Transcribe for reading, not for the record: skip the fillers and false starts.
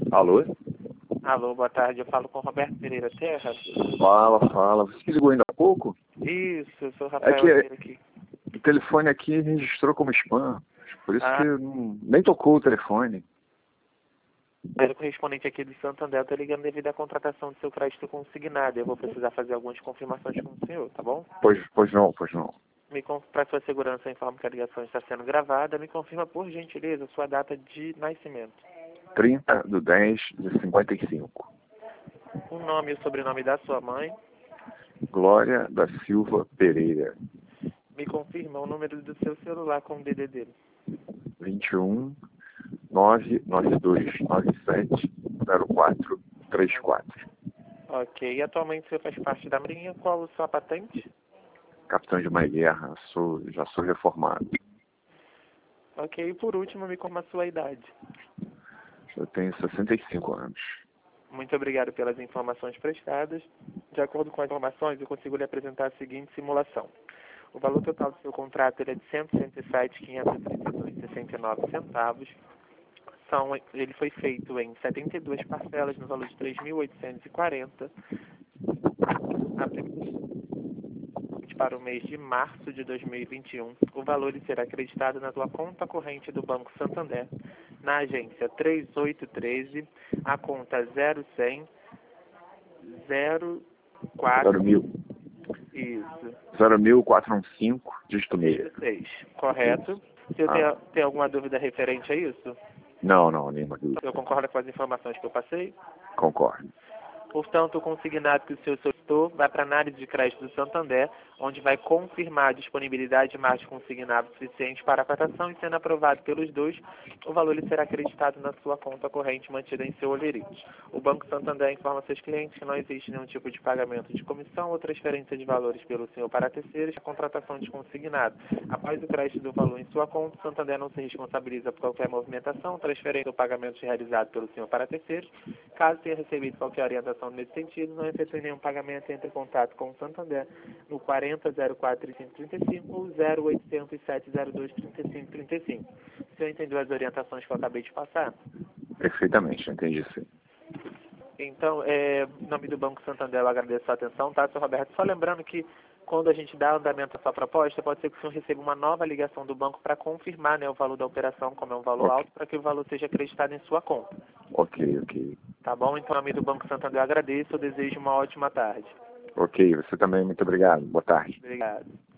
Alô? Alô, boa tarde. Eu falo com o Roberto Pereira Terra. Fala. Você que ligou ainda há pouco? Isso, eu sou o É Rafael que Pereira aqui. o telefone aqui registrou como spam. Por isso que nem tocou o telefone. Mas o correspondente aqui do Santander, eu tô ligando devido à contratação do seu crédito consignado. Eu vou precisar fazer algumas confirmações com o senhor, tá bom? Pois não. Para sua segurança, eu informo que a ligação está sendo gravada. Me confirma, por gentileza, sua data de nascimento. 30/10/55. O nome e o sobrenome da sua mãe. Glória da Silva Pereira. Me confirma o número do seu celular com o DDD. 21 992 97 0434. Ok. E atualmente você faz parte da Marinha. Qual a sua patente? Capitão de uma guerra, já sou reformado. Ok. E por último, me confirma a sua idade. Eu tenho 65 anos. Muito obrigado pelas informações prestadas. De acordo com as informações, eu consigo lhe apresentar a seguinte simulação. O valor total do seu contrato ele é de R$ 167.532,69. Ele foi feito em 72 parcelas no valor de R$ 3.840. Para o mês de março de 2021, o valor será acreditado na sua conta corrente do Banco Santander, na agência 3813, a conta 0100 04 0.000. Isso. 0.415, dígito 6. 6, correto. Se eu tem alguma dúvida referente a isso? Não, nenhuma dúvida. Eu concordo com as informações que eu passei? Concordo. Portanto, o consignado que o senhor solicitou vai para a análise de crédito do Santander, onde vai confirmar a disponibilidade de margem consignado suficiente para a cotação e, sendo aprovado pelos dois, o valor será acreditado na sua conta corrente mantida em seu olerite. O Banco Santander informa seus clientes que não existe nenhum tipo de pagamento de comissão ou transferência de valores pelo senhor para terceiros a contratação de consignado. Após o crédito do valor em sua conta, o Santander não se responsabiliza por qualquer movimentação, transferência ou pagamento realizado pelo senhor para terceiros. Caso tenha recebido qualquer orientação nesse sentido, não efetue nenhum pagamento, entre em contato com o Santander no 40043535 ou 0800 702 3535. O senhor entendeu as orientações que eu acabei de passar? Perfeitamente, entendi sim. Então, em nome do Banco Santander, eu agradeço a sua atenção, tá, senhor Roberto? Só lembrando que quando a gente dá andamento à sua proposta, pode ser que o senhor receba uma nova ligação do banco para confirmar, né, o valor da operação, como é um valor alto, para que o valor seja acreditado em sua conta. Ok. Tá bom? Então, em nome do Banco Santander, eu agradeço. Eu desejo uma ótima tarde. Ok, você também, muito obrigado. Boa tarde. Obrigado.